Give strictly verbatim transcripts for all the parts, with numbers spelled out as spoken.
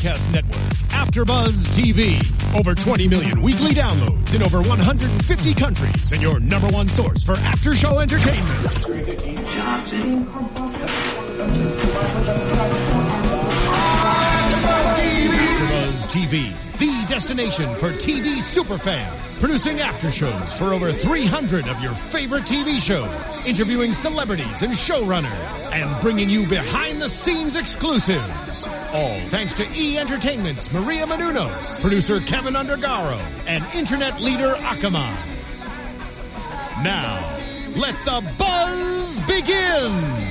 Podcast Network. AfterBuzz T V. Over twenty million weekly downloads in over one hundred fifty countries, and your number one source for after-show entertainment. AfterBuzz T V, the destination for T V superfans, producing aftershows for over three hundred of your favorite T V shows, interviewing celebrities and showrunners, and bringing you behind-the-scenes exclusives. All thanks to E! Entertainment's Maria Menounos, producer Kevin Undergaro, and internet leader Akamai. Now, let the buzz begin!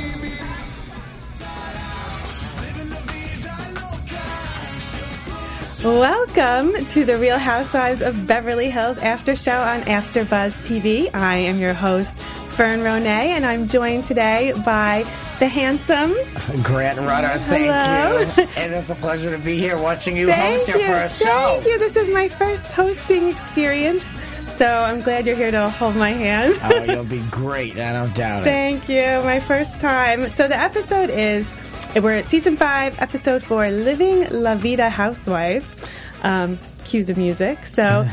Welcome to the Real Housewives of Beverly Hills After Show on AfterBuzz T V. I am your host, Fern Ronay, and I'm joined today by the handsome Grant Rudder. Thank Hello. you. And it's a pleasure to be here watching you Thank host your you. first show. Thank you. This is my first hosting experience, so I'm glad you're here to hold my hand. Oh, you'll be great. I don't doubt it. Thank you. My first time. So the episode is... We're at season five, episode four, Living La Vida Housewife. Um, cue the music. So,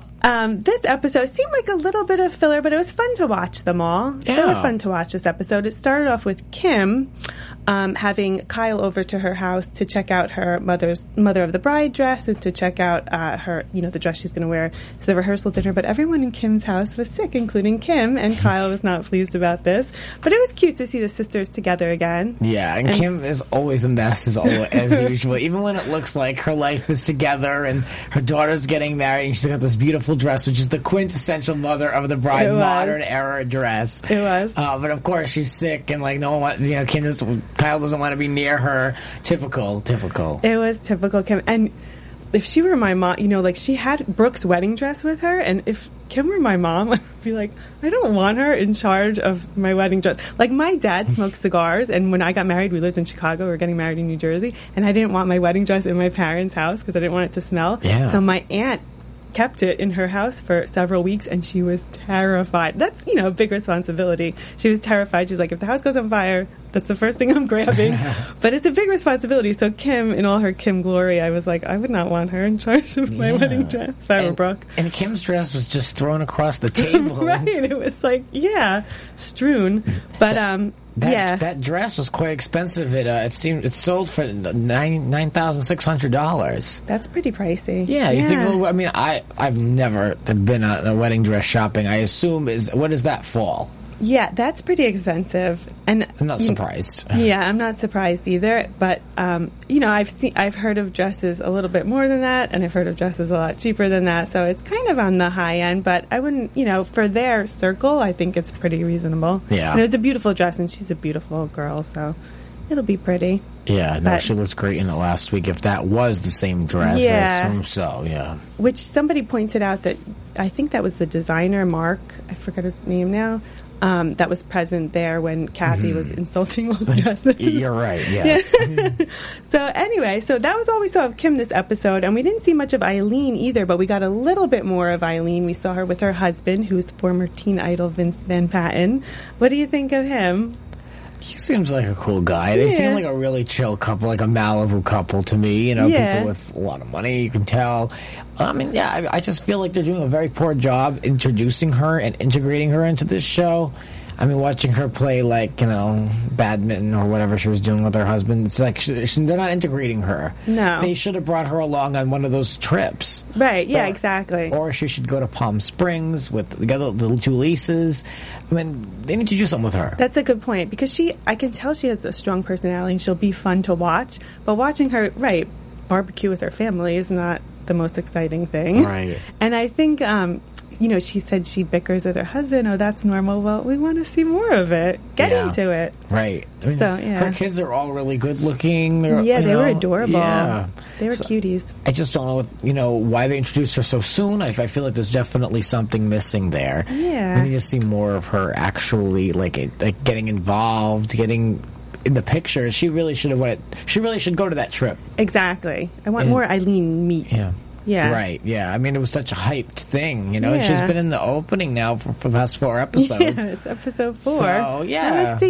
um, this episode seemed like a little bit of filler, but it was fun to watch them all. Yeah. It was fun to watch this episode. It started off with Kim, um, having Kyle over to her house to check out her mother's, mother of the bride dress and to check out, uh, her, you know, the dress she's going to wear to the rehearsal dinner. But everyone in Kim's house was sick, including Kim, and Kyle was not pleased about this. But it was cute to see the sisters together again. Yeah, and, and Kim is always a mess as, always, as usual. Even when it looks like her life is together and her daughter's getting married and she's got this beautiful dress, which is the quintessential mother of the bride modern era dress. It was. Uh, but of course she's sick and like no one wants, you know, Kim just, Kyle doesn't want to be near her. Typical, typical. It was typical Kim. And if she were my mom, you know, like she had Brooke's wedding dress with her, and if Kim were my mom, I'd be like, I don't want her in charge of my wedding dress. Like my dad smoked cigars, and when I got married, we lived in Chicago, we were getting married in New Jersey, and I didn't want my wedding dress in my parents' house because I didn't want it to smell. Yeah. So my aunt kept it in her house for several weeks, and she was terrified. That's, you know, a big responsibility. She was terrified. She's like, if the house goes on fire, that's the first thing I'm grabbing. But it's a big responsibility. So Kim, in all her Kim glory, I was like, I would not want her in charge of my yeah. wedding dress if I were Brooke. And Kim's dress was just thrown across the table. Right. It was like, yeah, strewn. But, um, That, yeah. that dress was quite expensive. It uh, it seemed it sold for nine nine thousand six hundred dollars. That's pretty pricey. Yeah, you yeah. think? I mean, I I've never been on a wedding dress shopping. I assume is what does that fall? Yeah, that's pretty expensive, and I'm not you, surprised. Yeah, I'm not surprised either. But um, you know, I've seen, I've heard of dresses a little bit more than that, and I've heard of dresses a lot cheaper than that. So it's kind of on the high end. But I wouldn't, you know, for their circle, I think it's pretty reasonable. Yeah, and it was a beautiful dress, and she's a beautiful girl, so it'll be pretty. Yeah, no, but, she looked great in it last week. If that was the same dress, yeah. I assume so. Yeah, which somebody pointed out that I think that was the designer Mark. I forgot his name now. Um, that was present there when Kathy mm-hmm. was insulting all the dresses. You're right, yes. Yeah. So anyway, so that was all we saw of Kim this episode, and we didn't see much of Eileen either, but we got a little bit more of Eileen. We saw her with her husband, who's former teen idol Vince Van Patten. What do you think of him? He seems like a cool guy. They yeah. seem like a really chill couple, like a Malibu couple to me. You know, yeah. people with a lot of money, you can tell. I mean, yeah, I, I just feel like they're doing a very poor job introducing her and integrating her into this show. I mean, watching her play, like, you know, badminton or whatever she was doing with her husband, it's like she, she, they're not integrating her. No. They should have brought her along on one of those trips. Right, yeah, or, exactly. Or she should go to Palm Springs with the other the two Lisa's. I mean, they need to do something with her. That's a good point, because she, I can tell she has a strong personality and she'll be fun to watch, but watching her, right, barbecue with her family is not the most exciting thing. Right. And I think, um, you know, she said she bickers with her husband. Oh, that's normal. Well, we want to see more of it. Get yeah. into it. Right. I mean, so, yeah. her kids are all really good looking. They're, yeah, you they know, were adorable. Yeah. They were so, cuties. I just don't know, what, you know, why they introduced her so soon. I, I feel like there's definitely something missing there. Yeah. We need to see more of her actually, like, like getting involved, getting in the picture. She really should have went. She really should go to that trip. Exactly. I want and, more Eileen meet. Yeah. Yeah. Right, yeah. I mean, it was such a hyped thing, you know? Yeah. And she's been in the opening now for, for the past four episodes. Yeah, it's episode four. So, yeah. I want to see her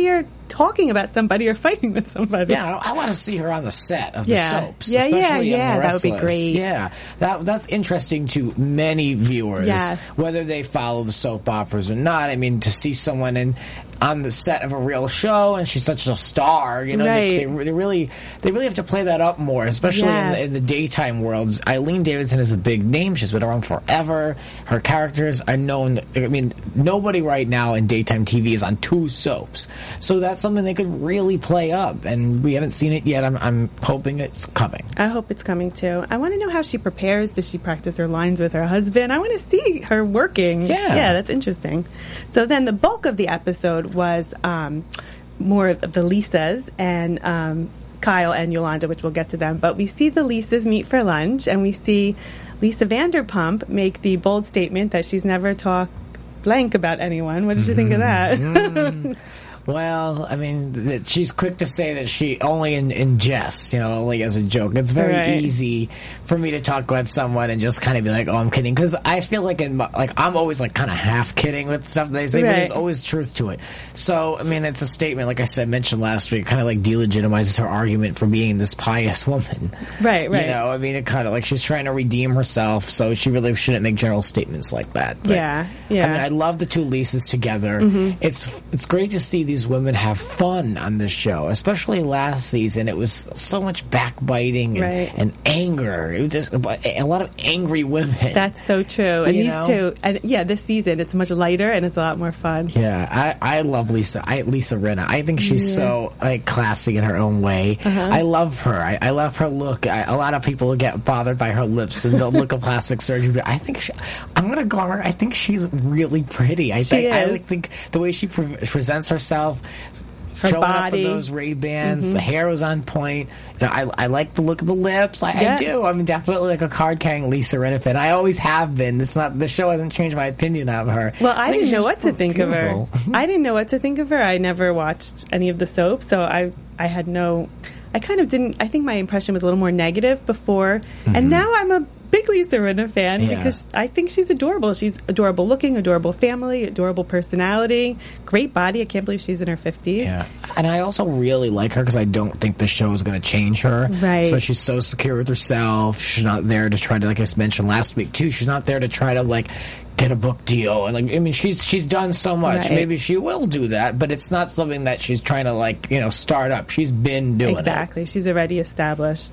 talking about somebody or fighting with somebody. Yeah, I, I want to see her on the set of Yeah. the soaps. Yeah, yeah, especially in yeah, The that would be Restless. great. Yeah, that that's interesting to many viewers, Yes. whether they follow the soap operas or not. I mean, to see someone in on the set of a real show, and she's such a star. You know, they, Right. they, they really they really have to play that up more, especially Yes. in, the, in the daytime world. Eileen Davidson is a big name. She's been around forever. Her characters are known. I mean, nobody right now in daytime T V is on two soaps, so that's something they could really play up. And we haven't seen it yet. I'm, I'm hoping it's coming. I hope it's coming too. I want to know how she prepares. Does she practice her lines with her husband? I want to see her working. Yeah. Yeah, that's interesting. So then the bulk of the episode was um, more of the Lisas and um, Kyle and Yolanda, which we'll get to them. But we see the Lisas meet for lunch, and we see Lisa Vanderpump make the bold statement that she's never talked blank about anyone. What did you think of that? Mm. Well, I mean, that she's quick to say that she only in, in jest, you know, only as a joke. It's very Right. easy for me to talk about someone and just kind of be like, "Oh, I'm kidding," because I feel like in my, like I'm always like kind of half kidding with stuff they say, but Right. there's always truth to it. So, I mean, it's a statement, like I said, mentioned last week, kind of like delegitimizes her argument for being this pious woman. Right, right. You know, I mean, it kind of like she's trying to redeem herself, so she really shouldn't make general statements like that. But, Yeah, yeah. I mean, I love the two Lisas together. Mm-hmm. It's it's great to see these women have fun on this show, especially last season. It was so much backbiting and, Right. and anger. It was just a lot of angry women. That's so true. And You these know? two, and yeah, this season it's much lighter and it's a lot more fun. Yeah, I, I love Lisa. I Lisa Rinna. I think she's so like classy in her own way. Uh-huh. I love her. I, I love her look. I, a lot of people get bothered by her lips and the look of plastic surgery, but I think she, I'm gonna go on her. I think she's really pretty. I She think I is. like, think the way she pre- presents herself. Her Showing up body. with those Ray-Bans, the hair was on point. You know, I, I like the look of the lips. I, Yeah. I do. I'm definitely like a card-carrying Lisa Rinna fan. I always have been. It's not the show hasn't changed my opinion of her. Well, I, think didn't she's know what to think beautiful. of her. I didn't know what to think of her. I never watched any of the soaps, so I I had no. I kind of didn't. I think my impression was a little more negative before, and now I'm a big Lisa Rinna fan Yeah. because I think she's adorable. She's adorable looking, adorable family, adorable personality, great body. I can't believe she's in her fifties. Yeah, and I also really like her because I don't think the show is going to change her. Right. So she's so secure with herself. She's not there to try to, like I mentioned last week too. She's not there to try to like get a book deal. And like, I mean, she's she's done so much. Right. Maybe she will do that, but it's not something that she's trying to like you know start up. She's been doing it. Exactly. She's already established.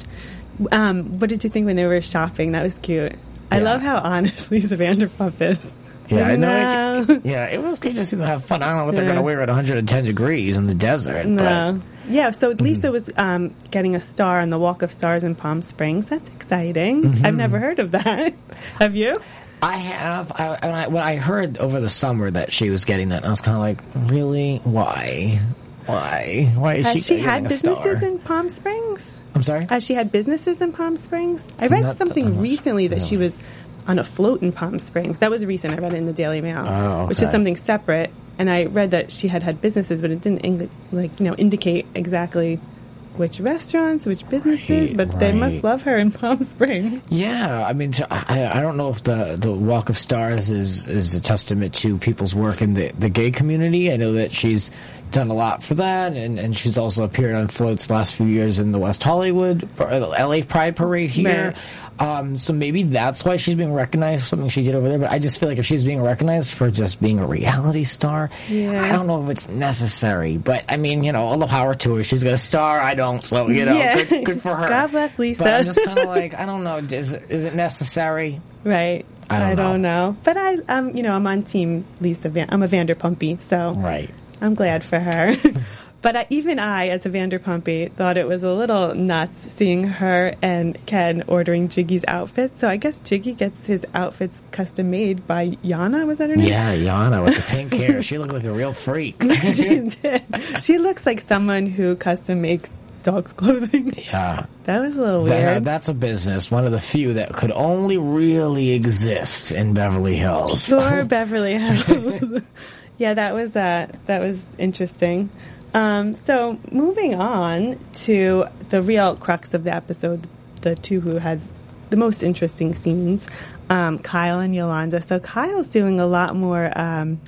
Um, what did you think when they were shopping? That was cute. I Yeah. love how honest Lisa Vanderpump is. Yeah, I No. know. It, yeah, it was good to see them have fun. I don't know what they're Yeah. going to wear at one hundred ten degrees in the desert. No. Yeah, so Mm-hmm. Lisa was um, getting a star on the Walk of Stars in Palm Springs. That's exciting. Mm-hmm. I've never heard of that. Have you? But I have. I, when, I, when I heard over the summer that she was getting that, I was kind of like, really? Why? Why? Why is Has she, she getting had a businesses star? in Palm Springs? I'm sorry? Has she had businesses in Palm Springs? I read Not that something much. recently that she Really? was on a float in Palm Springs. That was recent. I read it in the Daily Mail, Oh, which is okay. something separate. And I read that she had had businesses, but it didn't ing- like you know indicate exactly which restaurants, which businesses. Right, but they must right. love her in Palm Springs. Yeah, I mean, to- I, I don't know if the, the Walk of Stars is, is a testament to people's work in the, the gay community. I know that she's done a lot for that, and, and she's also appeared on floats the last few years in the West Hollywood, or the L A Pride Parade here. Right. Um, so maybe that's why she's being recognized for something she did over there. But I just feel like if she's being recognized for just being a reality star, Yeah. I don't know if it's necessary. But I mean, you know, all the power to her. She's got a star. I don't. So you know, Yeah. good, good for her. God bless Lisa. But I'm just kind of like, I don't know. Is it, is it necessary? Right. I don't know. know. But I, um, you know, I'm on team Lisa. Van- I'm a Vanderpumpy, so Right. I'm glad for her. But I, even I, as a Vanderpumpy, thought it was a little nuts seeing her and Ken ordering Jiggy's outfits. So I guess Jiggy gets his outfits custom made by Yana. Was that her name? Yeah, Yana with the pink hair. She looked like a real freak. she did. She looks like someone who custom makes dogs' clothing. Yeah. That was a little That- weird. that's a business, one of the few that could only really exist in Beverly Hills. Sure, Beverly Hills. Yeah, that was uh, that was interesting. Um, so moving on to the real crux of the episode, the two who had the most interesting scenes, um, Kyle and Yolanda. So Kyle's doing a lot more um,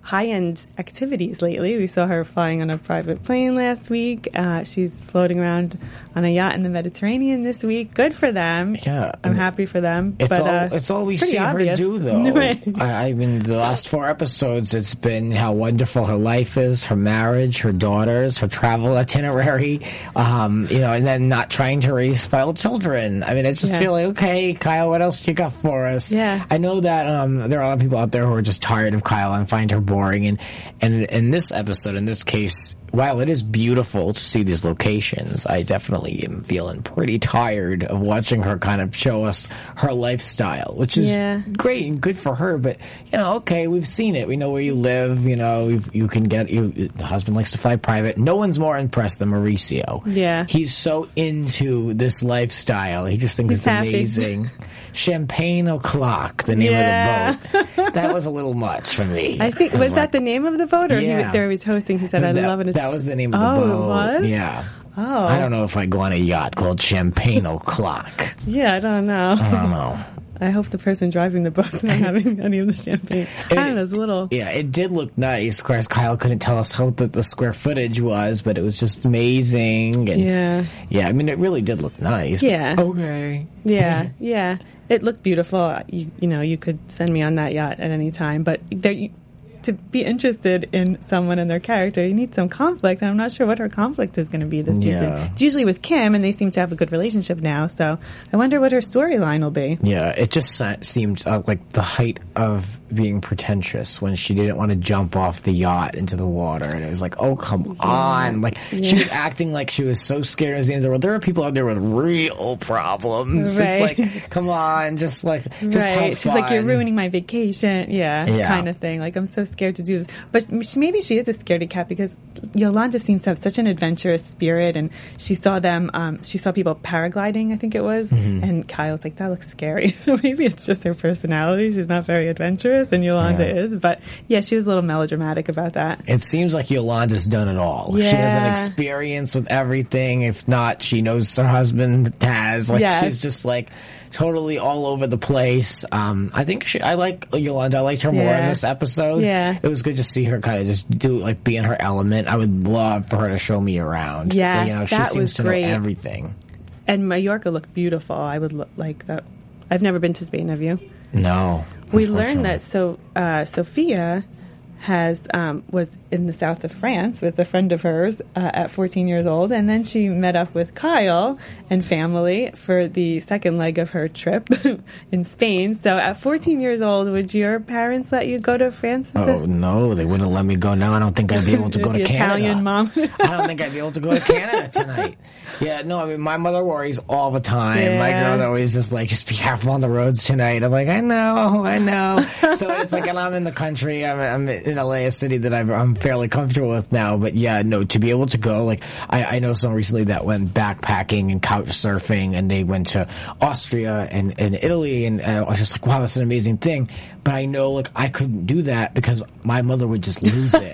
high-end activities lately. We saw her flying on a private plane last week. Uh, she's floating around on a yacht in the Mediterranean this week. Good for them. Yeah, I'm happy for them. It's but, all uh, it's all we it's see obvious. her do, though. Right. I, I mean, the last four episodes, it's been how wonderful her life is, her marriage, her daughters, her travel itinerary, um, you know, and then not trying to raise spoiled children. I mean, I just Yeah. feel like, okay, Kyle, what else you got for us? Yeah. I know that um, there are a lot of people out there who are just tired of Kyle and find her boring, and and in this episode, in this case, while it is beautiful to see these locations, I definitely am feeling pretty tired of watching her kind of show us her lifestyle, which is Yeah. great and good for her. But, you know, okay, we've seen it. We know where you live. You know, you've, you can get, you, the husband likes to fly private. No one's more impressed than Mauricio. Yeah. He's so into this lifestyle. He just thinks He's it's happy. amazing. Champagne O'Clock, the name Yeah. of the boat. That was a little much for me. I think, I was, that like, the name of the boat? Or Yeah. he, there he was hosting, he said, I that, love it. That was the name of oh, the it boat. was? Yeah. Oh. I don't know if I go on a yacht called Champagne O'Clock. Yeah, I don't know. I don't know. I hope the person driving the boat's not having any of the champagne. I don't know, it's a little... Yeah, it did look nice. Of course, Kyle couldn't tell us how the, the square footage was, but it was just amazing. And Yeah. Yeah, I mean, it really did look nice. Yeah. Okay. Yeah, yeah. It looked beautiful. You, you know, you could send me on that yacht at any time, but there, you, to be interested in someone and their character, you need some conflict, and I'm not sure what her conflict is going to be this season. Yeah. It's usually with Kim, and they seem to have a good relationship now, so I wonder what her storyline will be. Yeah, it just se- seemed uh, like the height of being pretentious when she didn't want to jump off the yacht into the water, and it was like, oh, come on. Like, Yeah. she was acting like she was so scared it was the end of the world. There are people out there with real problems. Right. It's like, come on, just like, just right. have She's like, you're fun. ruining my vacation. Yeah, Yeah. kind of thing. Like, I'm so scared to do this. But she, maybe she is a scaredy cat because Yolanda seems to have such an adventurous spirit, and she saw them, um, she saw people paragliding, I think it was, Mm-hmm. and Kyle's like, that looks scary. So maybe it's just her personality. She's not very adventurous, and Yolanda Yeah. is. But yeah, she was a little melodramatic about that. It seems like Yolanda's done it all. She has an Yeah. experience with everything. If not, she knows her husband has. Like, Yes. she's just like totally all over the place. Um, I think she, I like Yolanda. I liked her more in Yeah. this episode. Yeah. It was good to see her kind of just do, like, be in her element. I would love for her to show me around. Yes, you know, she that seems was to great. know everything. And Mallorca looked beautiful. I would look like that. I've never been to Spain, have you? No. We learned unfortunately. that so uh, Sophia has um, was in the south of France with a friend of hers uh, at fourteen years old, and then she met up with Kyle and family for the second leg of her trip in Spain. So at fourteen years old, would your parents let you go to France? Oh, no, they wouldn't let me go now. I don't think I'd be able to go The to Canada. Italian mom. I don't think I'd be able to go to Canada tonight. Yeah, no, I mean, my mother worries all the time. My Yeah. girl always just like, just be careful on the roads tonight. I'm like, I know, I know. So it's like, and I'm in the country. I'm, I'm in L A, a city that I've, I'm fairly comfortable with now. But yeah, no, to be able to go, like, I, I know someone recently that went backpacking and couch surfing, and they went to Austria and, and Italy, and uh, I was just like, wow, that's an amazing thing. But I know, like, I couldn't do that because my mother would just lose it.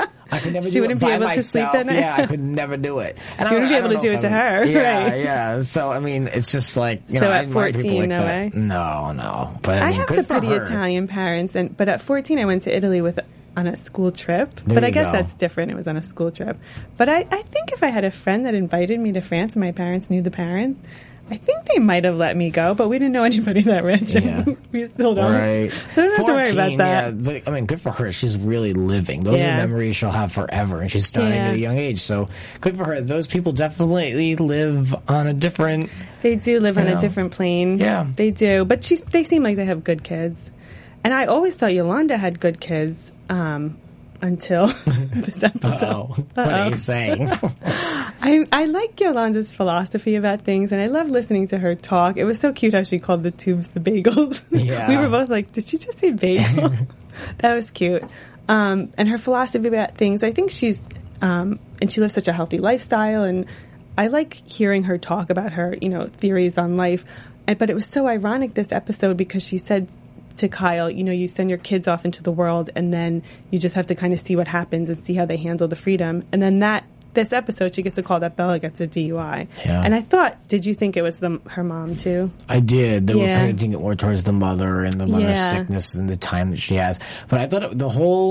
I could never She do wouldn't it be by able to sleep myself. at night? Yeah, I could never do it. And You I, wouldn't be I able don't to know do if it to I would- her, Yeah, right. yeah. So I mean, it's just like, you So know, I at admire people fourteen, like no that. way? No, no. But I, I mean, have good the for pretty her. Italian parents, and but at fourteen I went to Italy with on a school trip. There but I you guess go. that's different. It was on a school trip. But I, I think if I had a friend that invited me to France and my parents knew the parents, I think they might have let me go, but we didn't know anybody that rich. Yeah. We still don't. Right. So I don't have to worry about fourteen, that. Yeah, but, I mean, good for her. She's really living. Those Yeah. are memories she'll have forever, and she's starting Yeah. at a young age. So good for her. Those people definitely live on a different. They do live on You a know. different plane. Yeah. They do. But she's, they seem like they have good kids. And I always thought Yolanda had good kids um, until this episode. Oh, what are you saying? I, I like Yolanda's philosophy about things, and I love listening to her talk. It was so cute how she called the tubes the bagels. Yeah. We were both like, did she just say bagel? That was cute. Um, and her philosophy about things, I think she's, um, and she lives such a healthy lifestyle, and I like hearing her talk about her, you know, theories on life. And, but it was so ironic this episode because she said to Kyle, you know, you send your kids off into the world and then you just have to kind of see what happens and see how they handle the freedom. And then that, this episode, she gets a call that Bella gets a D U I. Yeah. And I thought, did you think it was the, her mom too? I did. They Yeah. were painting it more towards the mother and the mother's Yeah. sickness and the time that she has. But I thought it, the whole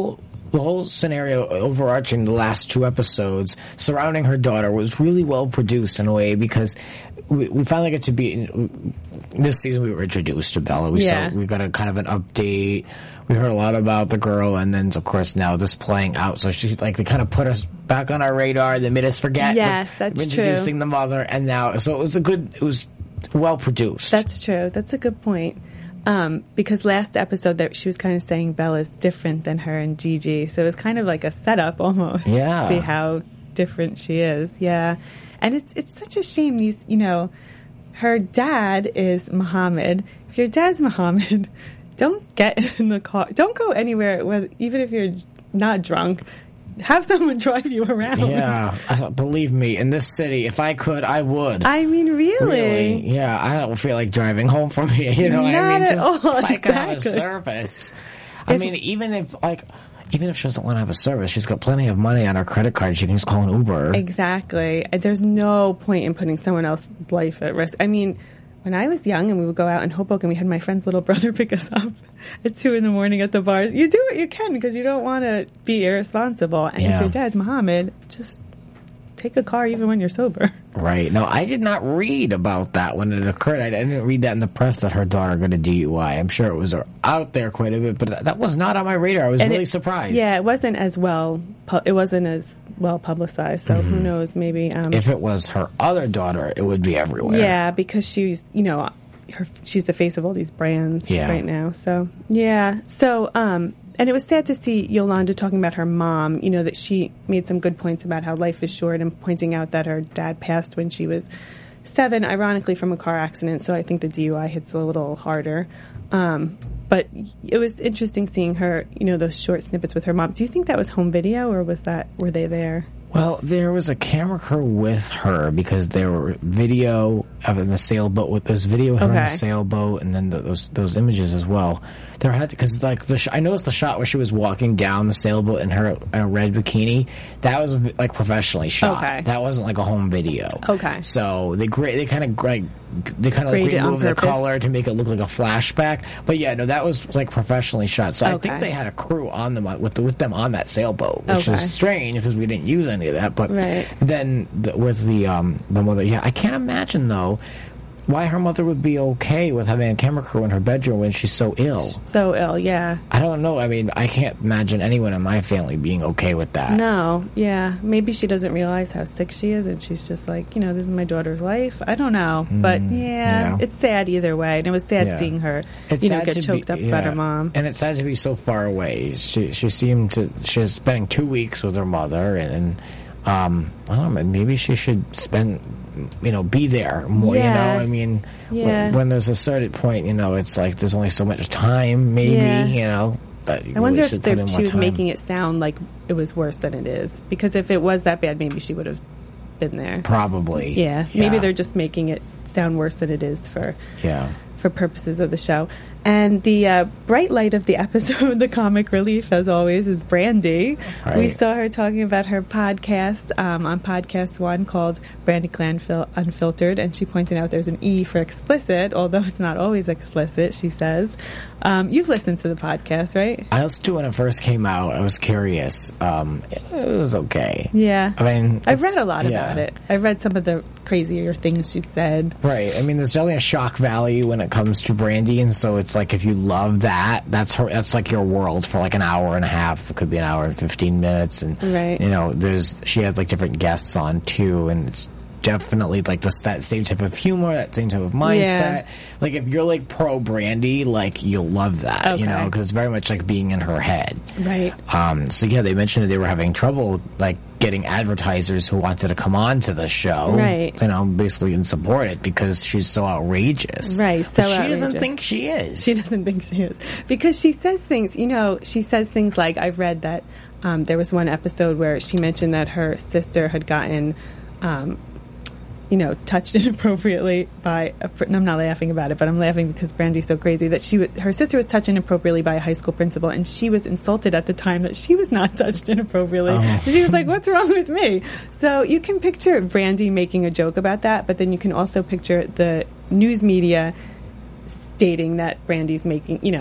the whole scenario overarching the last two episodes surrounding her daughter was really well produced in a way, because we, we finally get to be in, this season we were introduced to Bella. We yeah. saw we got a kind of an update. We heard a lot about the girl, and then of course now this playing out. So she like they kind of put us back on our radar. They made us forget. Yes, with, that's introducing true. the mother, and now so it was a good. It was well produced. That's true. That's a good point. Um, because last episode that she was kind of saying Bella's different than her and Gigi, so it was kind of like a setup almost. Yeah. To see how different she is. Yeah, and it's it's such a shame. These, you know, her dad is Muhammad. If your dad's Muhammad, don't get in the car. Don't go anywhere, with, even if you're not drunk. Have someone drive you around. Yeah, I, believe me, in this city, if I could, I would. I mean, really? Really? Yeah, I don't feel like driving home from here. You know what Not I mean? at Just all, if I could have a exactly. service. I If- mean, even if like, even if she doesn't want to have a service, she's got plenty of money on her credit card. She can just call an Uber. Exactly. There's no point in putting someone else's life at risk. I mean, when I was young and we would go out in Hoboken, we had my friend's little brother pick us up at two in the morning at the bars. You do what you can because you don't want to be irresponsible. And Yeah. if your dad's Muhammad, just take a car even when you're sober. Right. No, I did not read about that when it occurred. I, I didn't read that in the press that her daughter got a D U I. I'm sure it was out there quite a bit, but that, that was not on my radar. I was And really it- surprised. Yeah, it wasn't as well. pu- It wasn't as well publicized. So who knows? Maybe. Um, If it was her other daughter, it would be everywhere. Yeah, because she's, you know, her, she's the face of all these brands Yeah. right now. So, yeah. So, um, and it was sad to see Yolanda talking about her mom, you know, that she made some good points about how life is short and pointing out that her dad passed when she was seven, ironically from a car accident. So I think the D U I hits a little harder. Um, but it was interesting seeing her, you know, those short snippets with her mom. Do you think that was home video or was that, were they there? Well, there was a camera crew with her because there were video of in the sailboat. With there's video of her in the Okay. sailboat, and then the, those those images as well. There had because like the sh- I noticed the shot where she was walking down the sailboat in her in a red bikini. That was like professionally shot. Okay. That wasn't like a home video. Okay. So they gra- they kind of like they kind of like Graded it on removed the purpose. color to make it look like a flashback. But yeah, no, that was like professionally shot. So I Okay. think they had a crew on them with the, with them on that sailboat, which Okay. is strange because we didn't use any of that. But Right. then the, with the um the mother, yeah, I can't imagine though why her mother would be okay with having a camera crew in her bedroom when she's so ill. So ill, yeah. I don't know. I mean, I can't imagine anyone in my family being okay with that. No, yeah. Maybe she doesn't realize how sick she is, and she's just like, you know, this is my daughter's life. I don't know. But, yeah, yeah. it's sad either way. And it was sad Yeah. seeing her, It's you know, sad get to choked be- up about yeah. her mom. And it's sad to be so far away. She she seemed to she's spending two weeks with her mother, and um, I don't know. Maybe she should spend, you know, be there more. Yeah. You know, I mean, Yeah. when, when there's a certain point, you know, it's like there's only so much time. Maybe Yeah. you know. That you I wonder really if should they- put in she more was time. making it sound like it was worse than it is. Because if it was that bad, maybe she would have been there. Probably. Yeah, maybe they're just making it sound worse than it is for yeah. for purposes of the show. And the uh, bright light of the episode, the comic relief, as always, is Brandy. Right. We saw her talking about her podcast um, on Podcast One called Brandy Glanville Unfiltered, and she pointed out there's an E for explicit, although it's not always explicit, she says. Um, you've listened to the podcast, right? I listened to it when it first came out. I was curious. Um, it was okay. Yeah. I mean, I've read it's- a lot yeah. about it. I've read some of the crazier things she said. Right. I mean, there's definitely a shock value when it comes to Brandy, and so it's like if you love that, that's her. That's like your world for like an hour and a half. It could be an hour and fifteen minutes, and Right. you know, there's she had like different guests on too, and it's definitely like this that same type of humor, that same type of mindset. Yeah. Like if you're like pro Brandy, like you'll love that, you Okay. know, because it's very much like being in her head. Right. Um, so yeah, they mentioned that they were having trouble like getting advertisers who wanted to come on to the show, Right. You know, basically and support it because she's so outrageous, Right, so But she doesn't outrageous. think she is. She doesn't think she is. Because she says things, you know, she says things like, I've read that um, there was one episode where she mentioned that her sister had gotten, um, you know, touched inappropriately by, a, fr- and I'm not laughing about it, but I'm laughing because Brandy's so crazy that she, w- her sister was touched inappropriately by a high school principal, and she was insulted at the time that she was not touched inappropriately. Oh. She was like, what's wrong with me? So you can picture Brandy making a joke about that, but then you can also picture the news media stating that Brandy's making, you know,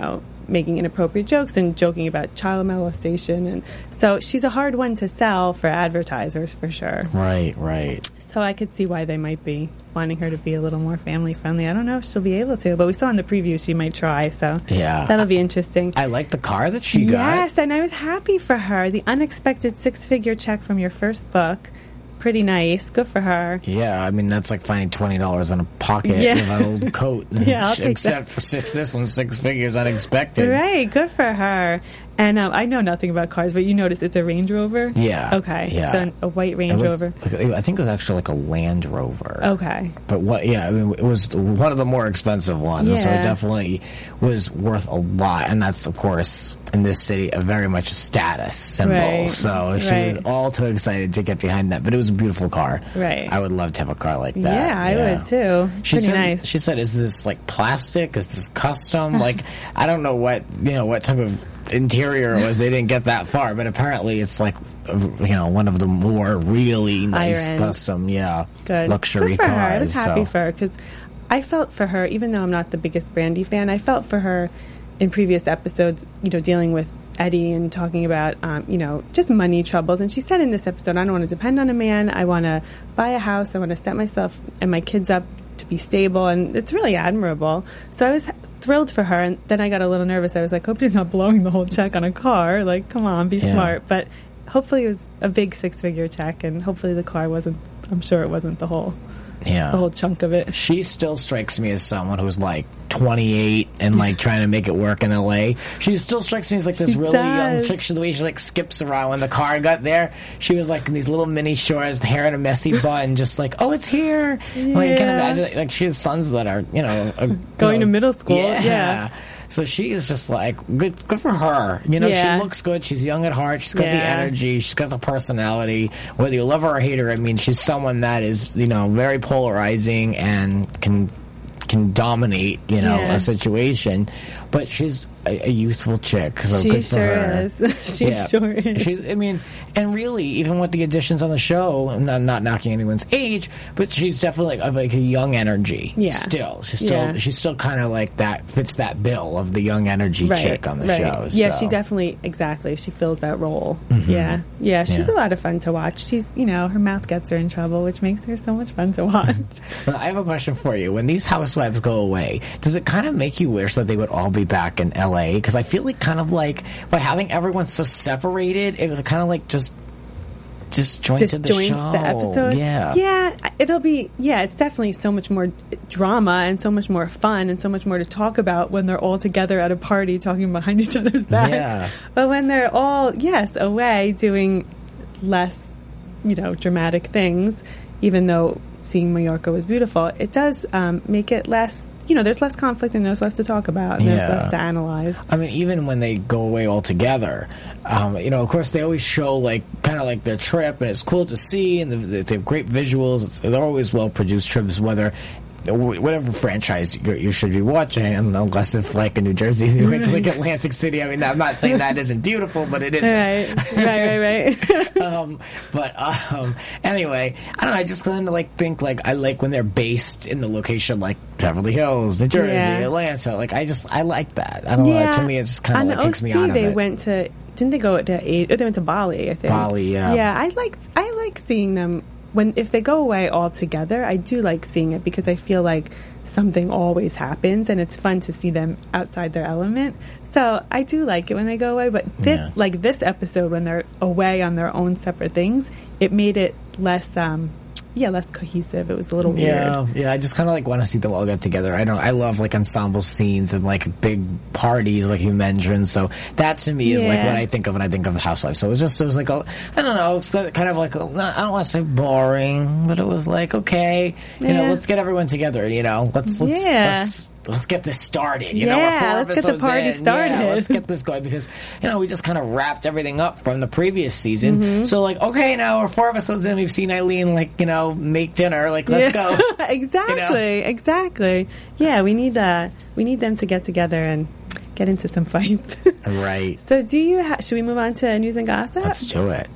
making inappropriate jokes and joking about child molestation. And so she's a hard one to sell for advertisers, for sure. Right, right. So I could see why they might be wanting her to be a little more family friendly. I don't know if she'll be able to, but we saw in the preview she might try. So yeah, that'll be interesting. I like the car that she got. Yes, and I was happy for her. The unexpected six-figure check from your first book. Pretty nice. Good for her. Yeah, I mean, that's like finding twenty dollars in a pocket yeah. of an old coat. yeah, I'll take Except that. for six, this one's six figures unexpected. Right, good for her. And um, I know nothing about cars, but you noticed it's a Range Rover? Yeah. Okay, yeah. so a white Range looked, Rover. Like, I think it was actually like a Land Rover. Okay. But what? Yeah, I mean, it was one of the more expensive ones, yeah. so it definitely was worth a lot. And that's, of course, in this city, a very much a status symbol. Right. So she right. was all too excited to get behind that. But it was a beautiful car. Right. I would love to have a car like that. Yeah, I yeah. would too. She Pretty said, nice. She said, "Is this like plastic? Is this custom? Like, I don't know what you know what type of interior it was. They didn't get that far, but apparently it's like you know one of the more really nice Higher-end. custom, yeah, Good. luxury Good for cars." her. I was happy so. for her because I felt for her, even though I'm not the biggest Brandy fan, I felt for her in previous episodes, you know, dealing with Eddie and talking about, um, you know, just money troubles. And she said in this episode, I don't want to depend on a man. I want to buy a house. I want to set myself and my kids up to be stable. And it's really admirable. So I was thrilled for her. And then I got a little nervous. I was like, hope he's not blowing the whole check on a car. Like, come on, be yeah. smart. But hopefully it was a big six-figure check. And hopefully the car wasn't, I'm sure it wasn't the whole... Yeah. the whole chunk of it. She still strikes me as someone who's like twenty-eight and like trying to make it work in L A. She still strikes me as like this She really does. young chick. She, the way she like skips around when the car got there, she was like in these little mini shorts, hair in a messy bun, just like, oh, it's here. Yeah. Like, can imagine like she has sons that are you know uh, Going you know, to middle school. Yeah. Yeah. So she is just like good. Good for her. You know, Yeah. she looks good. She's young at heart. She's got the Yeah. energy. She's got the personality. Whether you love her or hate her, I mean, she's someone that is you know very polarizing and can can dominate you know Yeah. a situation. But she's a, a youthful chick. So She good for sure her. is. She Yeah. sure is. She's, I mean, and really, even with the additions on the show, I'm not, not knocking anyone's age, but she's definitely like, of like a young energy. Yeah. Still, she's still, Yeah. she's still kind of like that. Fits that bill of the young energy Right, chick on the right. show. Yeah, so. she definitely, exactly. She fills that role. Yeah. Yeah, she's Yeah. a lot of fun to watch. She's, you know, her mouth gets her in trouble, which makes her so much fun to watch. Well, I have a question for you. When these housewives go away, does it kind of make you wish that they would all be back in L A? Because I feel like kind of like by having everyone so separated, it would kind of like just disjointed the Disjoints show. the episode. Yeah. Yeah, it'll be, yeah, it's definitely so much more drama and so much more fun and so much more to talk about when they're all together at a party talking behind each other's backs. Yeah. But when they're all, yes, away doing less, you know, dramatic things, even though seeing Mallorca was beautiful, it does um, make it less, you know, there's less conflict and there's less to talk about and Yeah. there's less to analyze. I mean, even when they go away altogether, um, you know, of course, they always show like kind of like their trip, and it's cool to see, and they they have great visuals. It's, they're always well produced trips, whether whatever franchise you, you should be watching, unless if like in New Jersey you went to like Atlantic City. I mean, I'm not saying that isn't beautiful, but it is. Right, right, right, right. um, but um, anyway, I don't know. I just kind of like think like I like when they're based in the location like Beverly Hills, New Jersey, Yeah. Atlanta. Like I just I like that. I don't know. To me, it's kind On of the like takes O C, me out of they it. went to, didn't they go to, A- oh, they went to Bali, I think. Bali, yeah. Yeah, I like, I like seeing them, when, if they go away all together, I do like seeing it because I feel like something always happens and it's fun to see them outside their element. So I do like it when they go away, but this, Yeah. like this episode, when they're away on their own separate things, it made it less, um, yeah, less cohesive. It was a little weird. Yeah, yeah. I just kind of like want to see them all get together. I don't. I love like ensemble scenes and like big parties, like you mentioned. So that to me is like Yeah. what I think of when I think of the Housewives. So it was just it was like a, I don't know. It's kind of like a, I don't want to say boring, but it was like okay, you know, Yeah. let's get everyone together. You know, let's let's Yeah. let's. Let's get this started. You Yeah, know, we're four let's get the episodes party in. started. Yeah, let's get this going because you know we just kind of wrapped everything up from the previous season. Mm-hmm. So like, okay, now we're four episodes in. We've seen Eileen like you know make dinner. Like, let's Yeah. go. exactly, You know? exactly. Yeah, we need uh, we need them to get together and get into some fights. Right. So, do you? Ha- should we move on to news and gossip? Let's do it.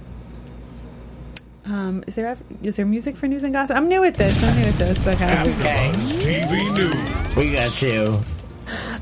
Um, is there ever, is there music for news and gossip? I'm new at this. I'm new at this. Okay. Okay. T V News. We got you.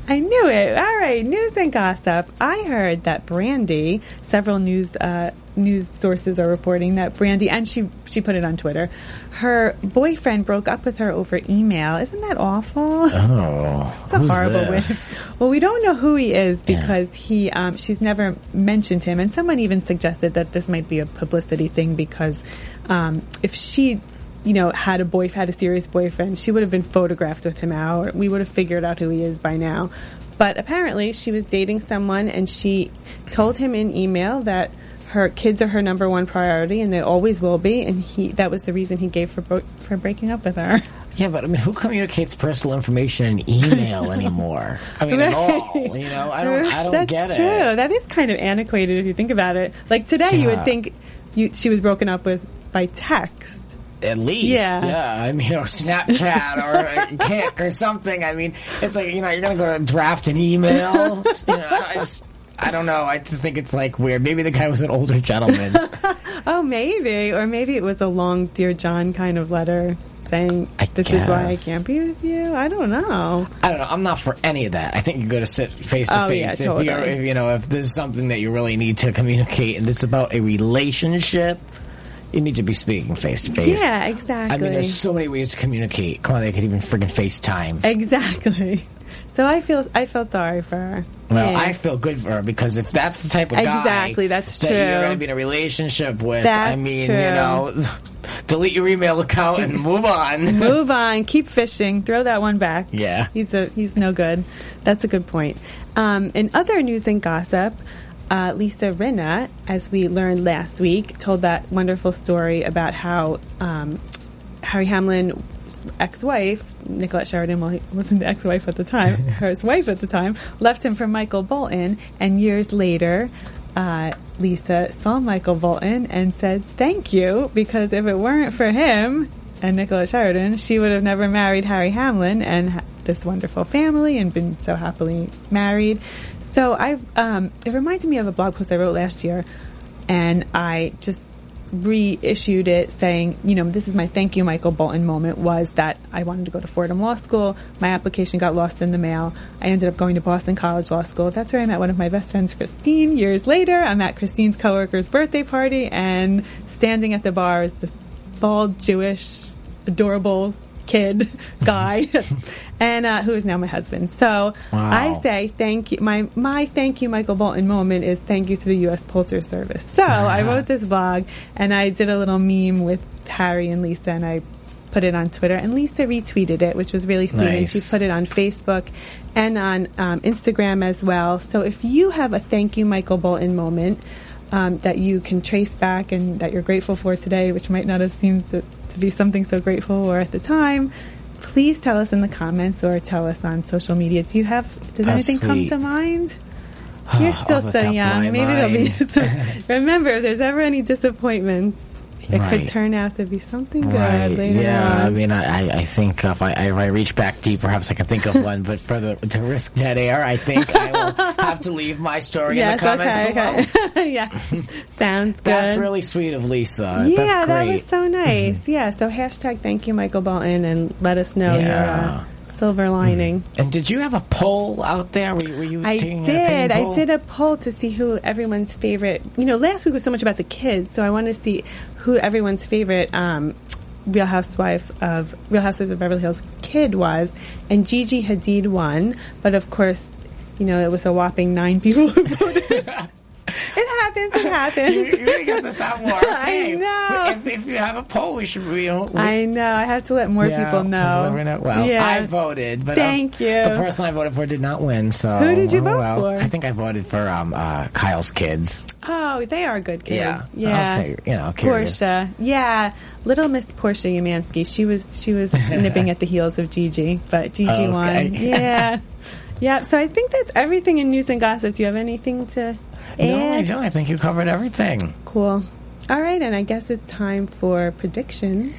I knew it. All right, news and gossip. I heard that Brandy, several news uh, news sources are reporting that Brandy, and she she put it on Twitter, her boyfriend broke up with her over email. Isn't that awful? Oh, it's a who's horrible this? way. Well, we don't know who he is because Yeah. he um, she's never mentioned him, and someone even suggested that this might be a publicity thing because um, if she, you know, had a boy had a serious boyfriend, she would have been photographed with him out. Or we would have figured out who he is by now. But apparently, she was dating someone, and she told him in email that her kids are her number one priority, and they always will be. And he that was the reason he gave for bro- for breaking up with her. Yeah, but I mean, who communicates personal information in email anymore? I mean, at all. You know, I don't. I don't That's get true. it. That is kind of antiquated if you think about it. Like today, you would Yeah. think you, she was broken up with by text. At least, Yeah. yeah. I mean, or Snapchat or Kik or something. I mean, it's like, you know, you're going to go to draft an email. You know, I just, I don't know. I just think it's like weird. Maybe the guy was an older gentleman. Oh, maybe. Or maybe it was a long Dear John kind of letter saying, I this is why I guess. can't be with you. I don't know. I don't know. I'm not for any of that. I think you got to sit face to Oh, yeah, face. If totally. you're, if, you know, if there's something that you really need to communicate and it's about a relationship, you need to be speaking face to face. Yeah, exactly. I mean, there's so many ways to communicate. Come on, they could even friggin' FaceTime. Exactly. So I feel I felt sorry for her. Well, Yeah. I feel good for her because if that's the type of guy Exactly, that's that true. you're going to be in a relationship with, That's I mean, true. you know, delete your email account and move on. Move on. Keep fishing. Throw that one back. Yeah. He's a he's no good. That's a good point. Um, in other news and gossip, uh, Lisa Rinna, as we learned last week, told that wonderful story about how um, Harry Hamlin's ex-wife, Nicolette Sheridan, well, he wasn't the ex-wife at the time, her wife at the time, left him for Michael Bolton, and years later, uh, Lisa saw Michael Bolton and said thank you, because if it weren't for him and Nicolette Sheridan, she would have never married Harry Hamlin and ha- this wonderful family and been so happily married. So I, um, it reminded me of a blog post I wrote last year, and I just reissued it saying, you know, this is my thank you Michael Bolton moment, was that I wanted to go to Fordham Law School. My application got lost in the mail. I ended up going to Boston College Law School. That's where I met one of my best friends, Christine. Years later, I'm at Christine's coworker's birthday party, and standing at the bar is this bald, Jewish, adorable kid guy, and uh, who is now my husband. So Wow. I say thank you. My my thank you Michael Bolton moment is thank you to the U S Postal Service. So I wrote this blog, and I did a little meme with Harry and Lisa, and I put it on Twitter, and Lisa retweeted it, which was really sweet. Nice. And she put it on Facebook and on um, Instagram as well. So if you have a thank you Michael Bolton moment um, that you can trace back and that you're grateful for today, which might not have seemed to, to be something so grateful for at the time, please tell us in the comments or tell us on social media. Do you have, does That's anything sweet. come to mind? You're still Off the so top of young. my Maybe there'll be mind. some, remember, if there's ever any disappointments, it Right. could turn out to be something good Right. later Yeah. on. I mean, I, I think if I, if I reach back deep, perhaps I can think of one. But for the to risk dead air, I think I will have to leave my story Yes, in the comments okay, below. okay. Yeah, sounds good. That's really sweet of Lisa. yeah, That's that great. was so nice. Yeah, so hashtag thank you Michael Bolton, and let us know your Yeah. uh, silver lining. And did you have a poll out there? Were, were you I taking an did. opinion I poll? did a poll to see who everyone's favorite. You know, last week was so much about the kids, so I wanted to see who everyone's favorite um, Real Housewife of Real Housewives of Beverly Hills kid was, and Gigi Hadid won. But of course, you know, it was a whopping nine people who voted. It happens. It happens. You, you gotta get this out more. I Hey, know. If, if you have a poll, we should. We, we, I know. I have to let more yeah, people know. let me know. Well, yeah. I voted, but Thank um, you. the person I voted for did not win. So Who did you oh, vote well. for? I think I voted for um, uh, Kyle's kids. Oh, they are good kids. Yeah, Yeah. I'll say, you know, curious. Portia. Yeah. Little Miss Portia Umansky. She was she was nipping at the heels of Gigi, but Gigi Okay. won. Yeah. Yeah. So I think that's everything in news and gossip. Do you have anything to add? No, I don't. I think you covered everything. Cool. All right, and I guess it's time for predictions.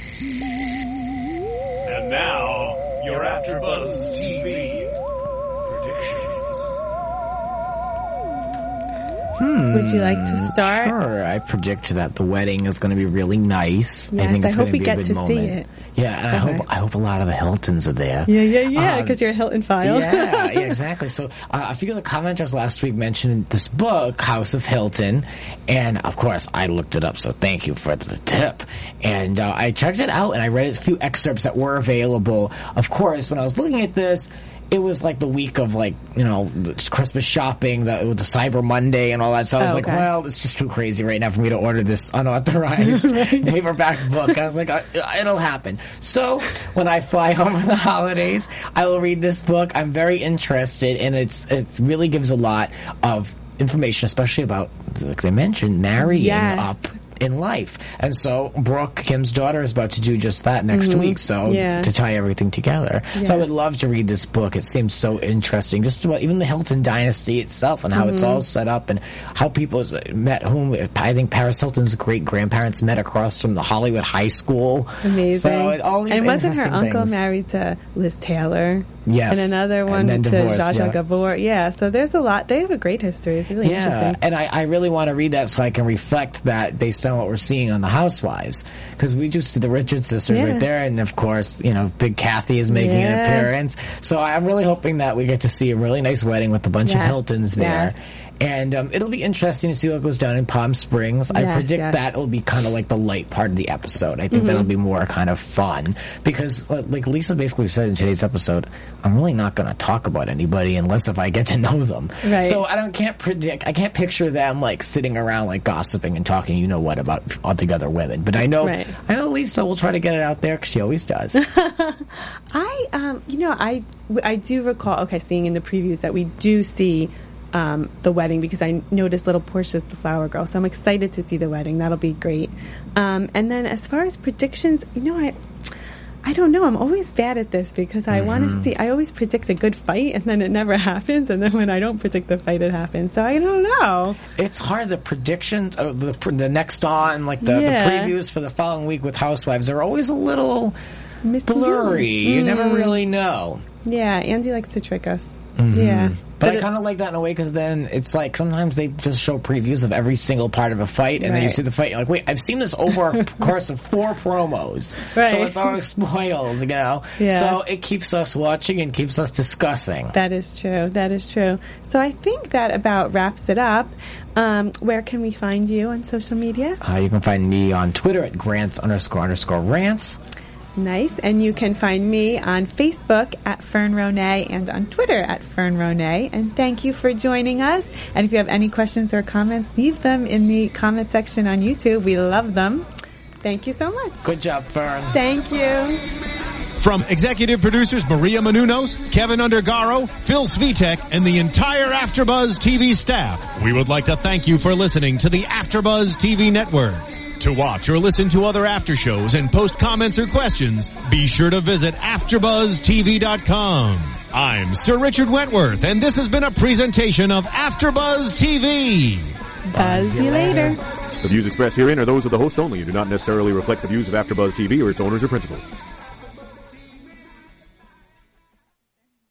And now, your AfterBuzz T V predictions. Hmm, Would you like to start? Sure. I predict that the wedding is going to be really nice. Yes, I think it's I hope going we to be get a good to moment. see it. Yeah, and I Okay. hope I hope a lot of the Hiltons are there. Yeah, yeah, yeah, Um, because you're a Hilton file. yeah, yeah, exactly. So uh, a few of the commenters last week mentioned this book, House of Hilton, and of course I looked it up. So thank you for the tip. And uh, I checked it out, and I read a few excerpts that were available. Of course, when I was looking at this, it was like the week of like, you know, Christmas shopping, the, the Cyber Monday and all that. So I was Oh, like, okay. well, it's just too crazy right now for me to order this unauthorized paperback book. I was like, uh, it'll happen. So when I fly home for the holidays, I will read this book. I'm very interested, and it's it really gives a lot of information, especially about, like they mentioned, marrying Yes. up in life. And so Brooke, Kim's daughter, is about to do just that next Mm-hmm. week, so Yeah. to tie everything together. Yes. So I would love to read this book. It seems so interesting, just about even the Hilton dynasty itself and how Mm-hmm. it's all set up and how people met whom. I think Paris Hilton's great-grandparents met across from the Hollywood High School. Amazing. So it, all these and wasn't her interesting uncle things. married to Liz Taylor? Yes. And another And one then to divorced, Zsa Zsa yeah. Gabor. Yeah, so there's a lot. They have a great history. It's really Yeah, interesting. and I, I really want to read that so I can reflect that based on what we're seeing on the Housewives, because we do see the Richards sisters Yeah. right there, and of course, you know, Big Kathy is making an Yeah. appearance. So I'm really hoping that we get to see a really nice wedding with a bunch of Yes, Hiltons there. yes. And um, it'll be interesting to see what goes down in Palm Springs. I Yes, predict yes. that it'll be kind of like the light part of the episode. I think Mm-hmm. that'll be more kind of fun because, uh, like Lisa basically said in today's episode, I'm really not going to talk about anybody unless if I get to know them. Right. So I don't can't predict. I can't picture them like sitting around like gossiping and talking. You know what about altogether women? But I know Right. I know Lisa will try to get it out there because she always does. I, um, you know, I, I do recall, okay, seeing in the previews that we do see um, the wedding because I noticed little Portia's the flower girl. So I'm excited to see the wedding. That'll be great. Um, and then as far as predictions, you know, I, I don't know. I'm always bad at this because I Mm-hmm. want to see, I always predict a good fight and then it never happens. And then when I don't predict the fight, it happens. So I don't know. It's hard. The predictions, uh, the the next on, like the, Yeah. the previews for the following week with Housewives, are always a little Misleading. blurry. You never Mm. really know. Yeah, Andy likes to trick us. Mm-hmm. Yeah. But, I it- kind of like that in a way because then it's like sometimes they just show previews of every single part of a fight, and then you Right. see the fight, and you're like, wait, I've seen this over a course of four promos. Right. So it's always spoiled, you know? Yeah. So it keeps us watching and keeps us discussing. That is true. That is true. So I think that about wraps it up. Um, where can we find you on social media? Uh, you can find me on Twitter at grants underscore underscore rants. Nice. And you can find me on Facebook at Fern Ronay and on Twitter at Fern Ronay. And thank you for joining us. And if you have any questions or comments, leave them in the comment section on YouTube. We love them. Thank you so much. Good job, Fern. Thank you. From executive producers Maria Menounos, Kevin Undergaro, Phil Svitek, and the entire AfterBuzz T V staff, we would like to thank you for listening to the AfterBuzz T V network. To watch or listen to other after shows and post comments or questions, be sure to visit after buzz T V dot com. I'm Sir Richard Wentworth, and this has been a presentation of AfterBuzz T V. Buzz you later. The views expressed herein are those of the host only and do not necessarily reflect the views of AfterBuzz T V or its owners or principals.